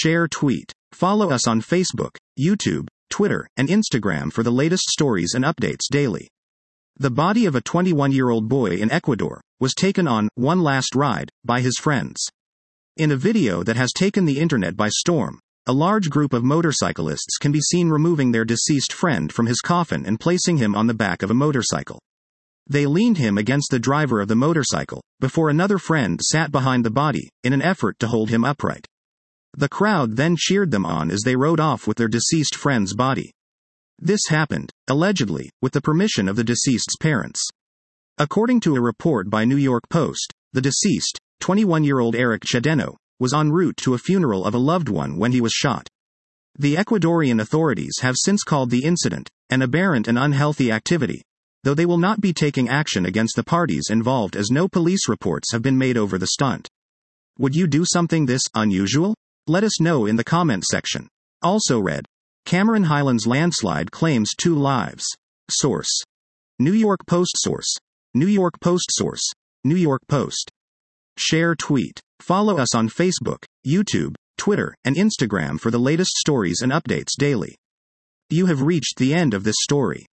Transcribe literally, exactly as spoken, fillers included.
Share tweet. Follow us on Facebook, YouTube, Twitter, and Instagram for the latest stories and updates daily. The body of a twenty-one-year-old boy in Ecuador was taken on one last ride by his friends. In a video that has taken the internet by storm, a large group of motorcyclists can be seen removing their deceased friend from his coffin and placing him on the back of a motorcycle. They leaned him against the driver of the motorcycle, before another friend sat behind the body, in an effort to hold him upright. The crowd then cheered them on as they rode off with their deceased friend's body. This happened, allegedly, with the permission of the deceased's parents. According to a report by New York Post, the deceased, twenty-one-year-old Eric Chedeno, was en route to a funeral of a loved one when he was shot. The Ecuadorian authorities have since called the incident an aberrant and unhealthy activity, though they will not be taking action against the parties involved as no police reports have been made over the stunt. Would you do something this unusual? Let us know in the comment section. Also read, Cameron Highlands landslide claims two lives. Source: New York Post. Source: New York Post. Source: New York Post. Share tweet. Follow us on Facebook, YouTube, Twitter, and Instagram for the latest stories and updates daily. You have reached the end of this story.